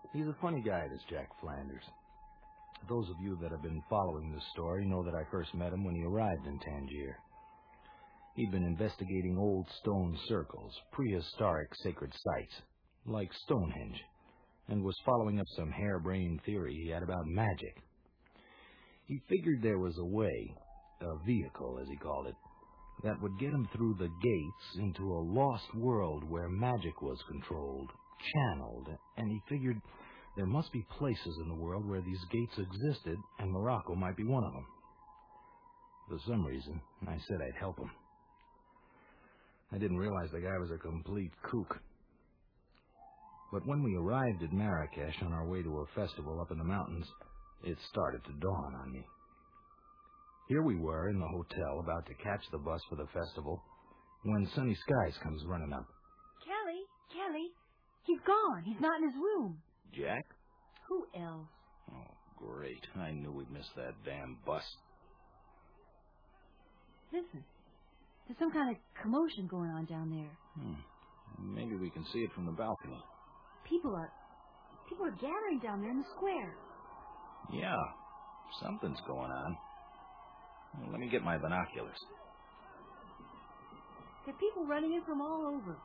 He's a funny guy, this Jack Flanders. Those of you that have been following this story know that I first met him when he arrived in Tangier. He'd been investigating old stone circles, prehistoric sacred sites, like Stonehenge, and was following up some harebrained theory he had about magic. He figured there was a way, a vehicle, as he called it, that would get him through the gates into a lost world where magic was controlled, channeled, and he figured there must be places in the world where these gates existed, and Morocco might be one of them. For some reason, I said I'd help him. I didn't realize the guy was a complete kook. But when we arrived at Marrakesh on our way to a festival up in the mountains, it started to dawn on me. Here we were in the hotel about to catch the bus for the festival when Sunny Skies comes running up. Kelly, he's gone. He's not in his room. Jack? Who else? Oh, great. I knew we'd miss that damn bus. Listen, there's some kind of commotion going on down there. Maybe we can see it from the balcony. People are gathering down there in the square. Yeah, something's going on. Well, let me get my binoculars. There are people running in from all over.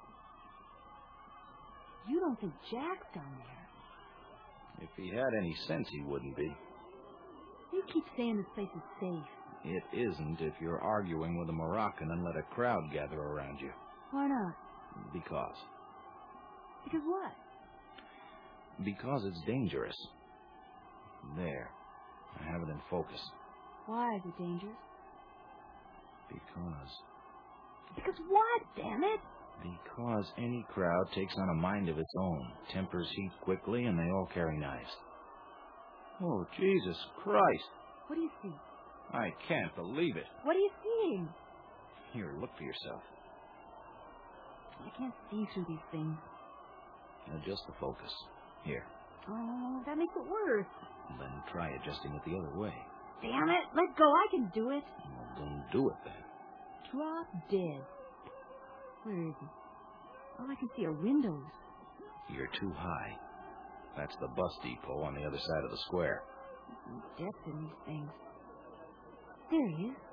You don't think Jack's down there? If he had any sense, he wouldn't be. You keep saying this place is safe. It isn't if you're arguing with a Moroccan and let a crowd gather around you. Why not? Because. Because what? Because it's dangerous. There. I have it in focus. Why is it dangerous? Because. Because what, damn it? Because any crowd takes on a mind of its own, tempers heat quickly, and they all carry knives. Oh, Jesus Christ. What do you see? I can't believe it. What are you seeing? Here, look for yourself. I can't see through these things. Adjust the focus. Here. Oh, that makes it worse. Then try adjusting it the other way. Damn it, let go, I can do it. Well, don't do it then. Drop dead. Where is he? All I can see are windows. You're too high. That's the bus depot on the other side of the square. Depth in these things. There he is.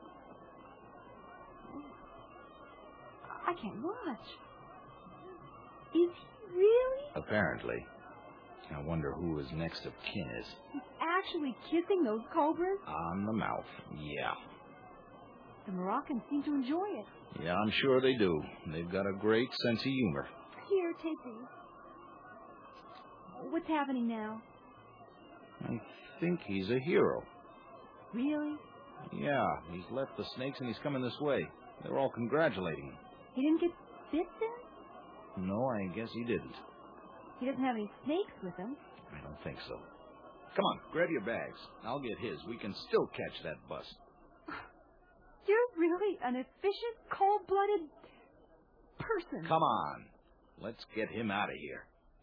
I can't watch. Is he really? Apparently. I wonder who his next of kin is. He's actually kissing those cobras? On the mouth, yeah. The Moroccans seem to enjoy it. Yeah, I'm sure they do. They've got a great sense of humor. Here, take these. What's happening now? I think he's a hero. Really? Yeah, he's left the snakes and he's coming this way. They're all congratulating him. He didn't get bit then? No, I guess he didn't. He doesn't have any snakes with him. I don't think so. Come on, grab your bags. I'll get his. We can still catch that bus. You're really an efficient, cold-blooded person. Come on. Let's get him out of here.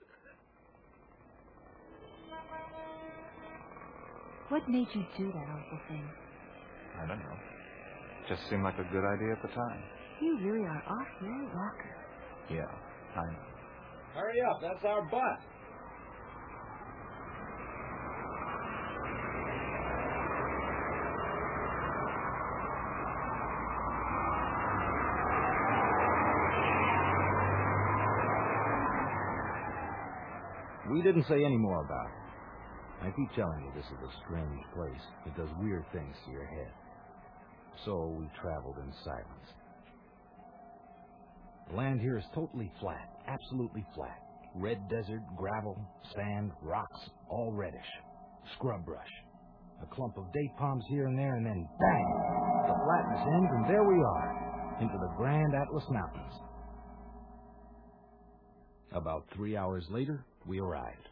What made you do that awful thing? I don't know. Just seemed like a good idea at the time. You really are off your rocker. Yeah, I know. Hurry up, that's our bus. We didn't say any more about it. I keep telling you this is a strange place. It does weird things to your head. So we traveled in silence. The land here is totally flat, absolutely flat. Red desert, gravel, sand, rocks, all reddish. Scrub brush. A clump of date palms here and there, and then bang! The flatness ends, and there we are, into the Grand Atlas Mountains. About 3 hours later, we arrived.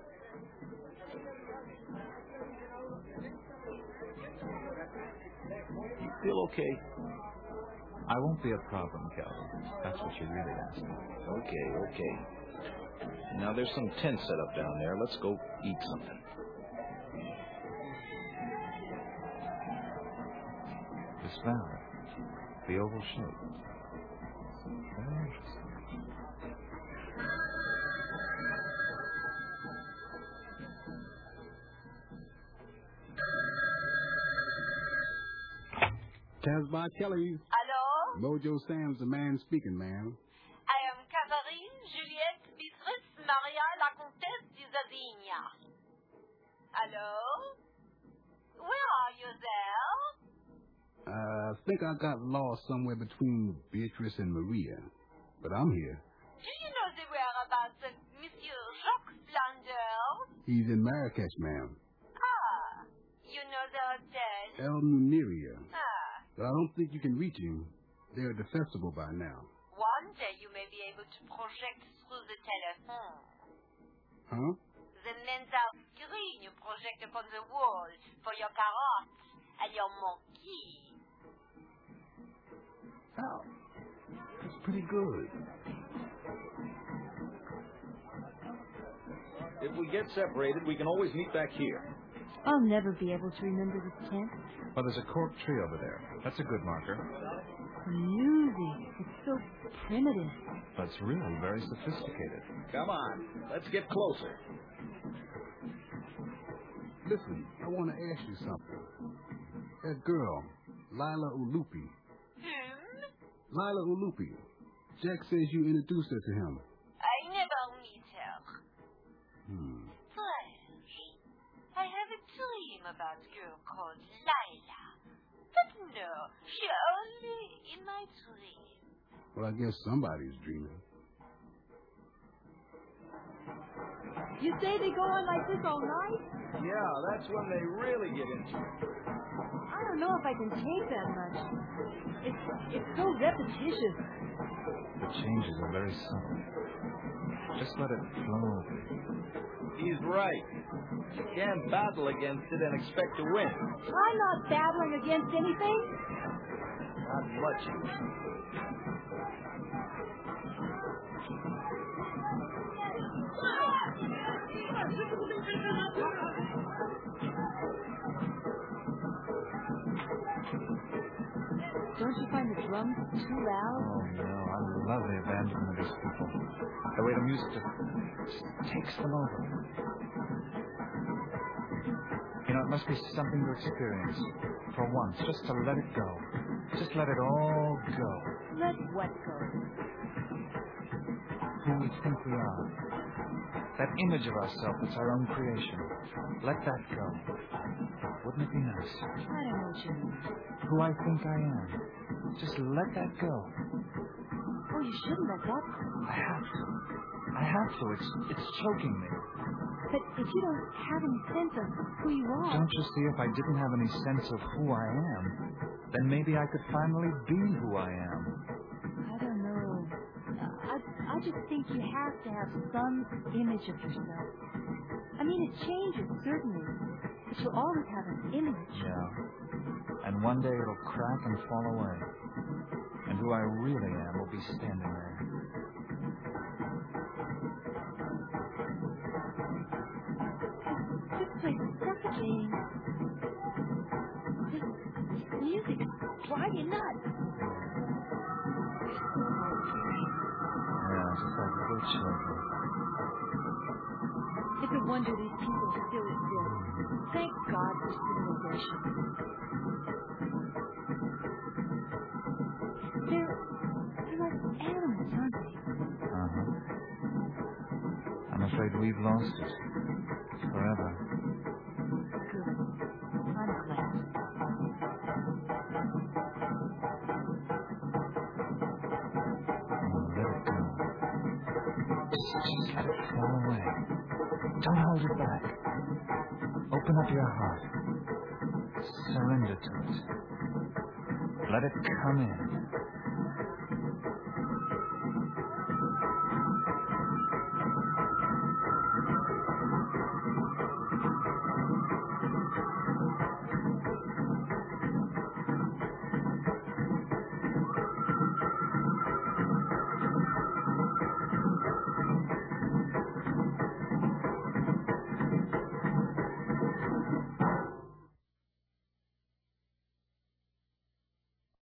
You feel okay? I won't be a problem, Calvin. That's what you really asked me. Okay. Now, there's some tents set up down there. Let's go eat something. Just found it. The oval shape. Very interesting. Casbah Kelly. Hello? Mojo Sam's the man speaking, ma'am. I am Catherine Juliette Beatrice Maria la Comtesse de Zadigna. Hello? Where are you there? I think I got lost somewhere between Beatrice and Maria, but I'm here. Do you know the whereabouts of Monsieur Jacques Flanders? He's in Marrakesh, ma'am. Ah, you know the hotel? El Nuneria. Ah, But I don't think you can reach him. They're at the festival by now. one day you may be able to project through the telephone. Huh? The Mensa screen you project upon the wall for your carottes and your monkey. Oh, that's pretty good. If we get separated, we can always meet back here. I'll never be able to remember this tent. Well, there's a cork tree over there. That's a good marker. The music, it's so primitive. But it's really very sophisticated. Come on, let's get closer. Listen, I want to ask you something. That girl, Lila Ulupi. Lila Ulupi. Jack says you introduced her to him. I never meet her. Strange. I have a dream about a girl called Lila. But no, she only in my dream. Well, I guess somebody's dreaming. You say they go on like this all night? Yeah, that's when they really get into it. I don't know if I can take that much. It's so repetitious. The changes are very subtle. Just let it flow. He's right. You can't battle against it and expect to win. I'm not battling against anything. Not much. Don't you find the drums too loud? Oh, no, I love the abandon of these people. The way the music just takes them over. You know, it must be something to experience. For once, just to let it go. Just let it all go. Let what go? Who we think we are. That image of ourselves that's our own creation. Let that go. Wouldn't it be nice? I don't know what you mean. Who I think I am. Just let that go. Oh, you shouldn't let that go. I have to. I have to. It's choking me. But if you don't have any sense of who you are... Don't you see, if I didn't have any sense of who I am, then maybe I could finally be who I am. I don't know. I just think you have to have some image of yourself. I mean, it changes, certainly. But you'll always have an image. Yeah. And one day it'll crack and fall away. And who I really am will be standing there. This place is suffocating. This music is driving you nuts. Yeah, just like little children. It's a wonder these people still exist. Thank God for civilization. They're like animals, aren't they? Uh-huh. I'm afraid we've lost it. Forever. Good. I'm glad. Let it go. Just let it fall away. Don't hold it back. Open up your heart. Surrender to it. Let it come in.